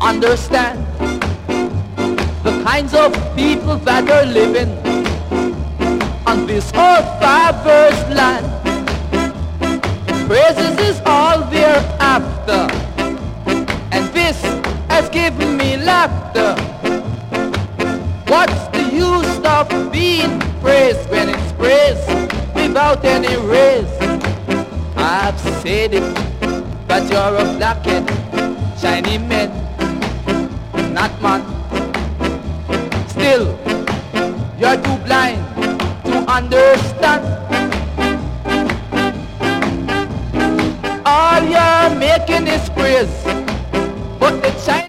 understand the kinds of people that are living on this whole fabulous land. Praises is all we're after, and this has given me laughter. What's the use of being praised when it's praise without any raise? I've said it, but you're a black-head, shiny man, not man. Still, you're too blind to understand. All you're making is praise, but the Chinese